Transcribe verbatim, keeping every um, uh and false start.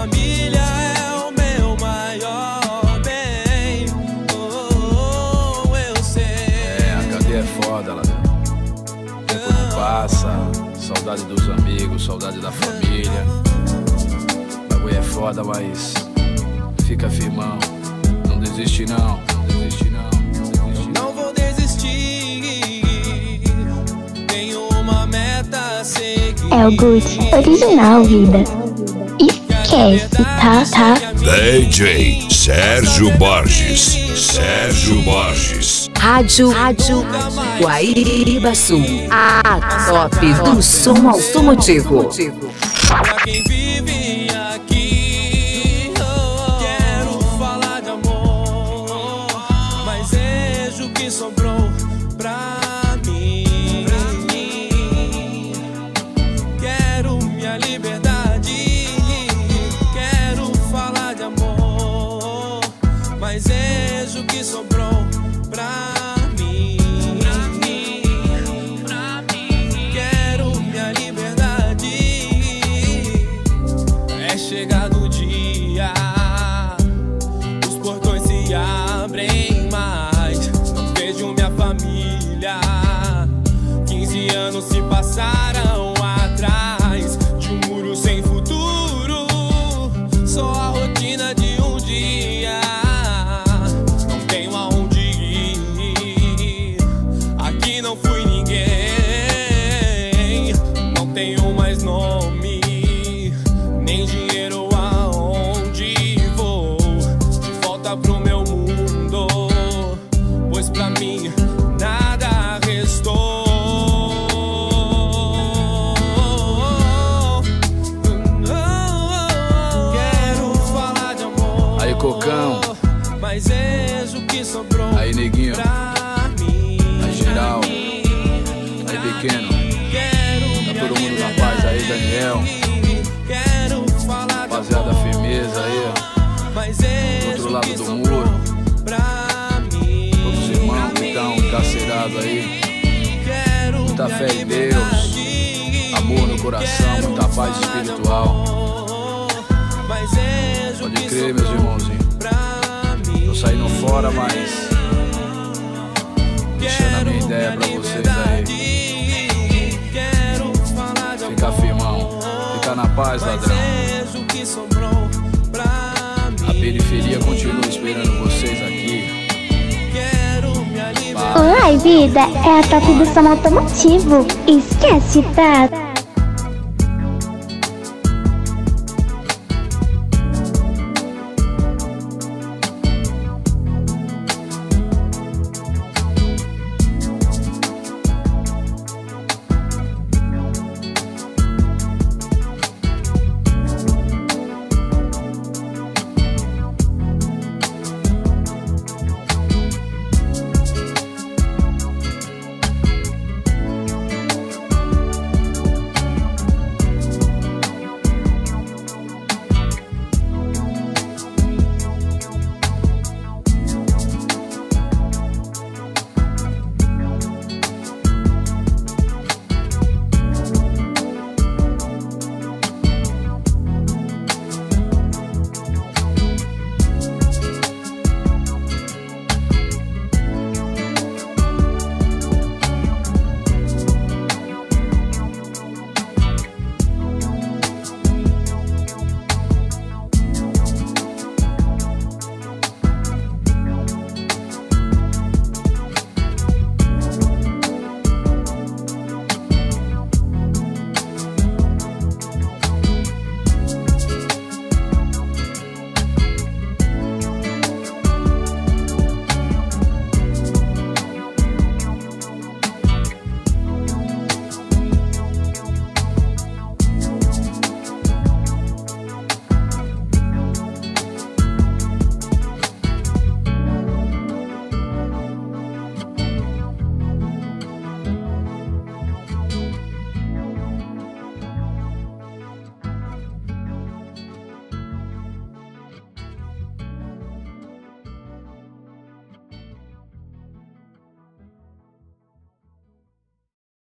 família é o meu maior bem. Oh, oh, eu sei. É, a cadeia é foda, ladrão. O tempo não passa, saudade dos amigos, saudade da família. O bagulho é foda, mas fica firmão. Não desiste não, não desiste não, não desiste não. Não vou desistir, tenho uma meta a seguir. É o Gucci original, vida. Esquece, tá, tá? D J Sérgio Borges, Sérgio Borges. Rádio, Rádio Guaíba Sul, a top do som automotivo. Pra quem vive aqui, oh, quero falar de amor, mas vejo que sobrou pra mim. Quero minha liberdade, quero falar de amor, mas vejo que sobrou pra mim. Quero minha liberdade. É chegado o dia, os portões se abrem, mas não vejo minha família. Quinze anos se passaram atrás de um muro sem futuro, só a rotina de um dia. Não tenho aonde ir, aqui não fui ninguém. Não tenho mais nome, nem dinheiro, aonde vou? De volta pro meu mundo, pois pra mim nada restou. Quero falar de amor, Aí, Cocão. mas vejo que sobrou Aí, neguinho. pra mim. Aí, geral. Aí, pequeno. Quero Tá todo mundo na paz aí, Daniel. Quero falar de Rapaziada, amor, firmeza aí, mas do vejo outro lado que do sobrou muro. pra mim. Todos os irmãos que estão encarcerados aí. Quero Muita minha fé em Deus, liberdade, amor no coração, quero muita paz falar de espiritual. amor, mas vejo Pode que crer, meus sobrou irmãozinhos. pra mim. Tô saindo fora, mas deixando a minha ideia pra vocês aí. Quero falar de Fica amor, firmão, fica na paz, mas ladrão. vejo que sobrou pra mim. A periferia continua esperando vocês aqui. Quero minha liberdade. Oi, vida, é a top do som automotivo. Esquece, tá?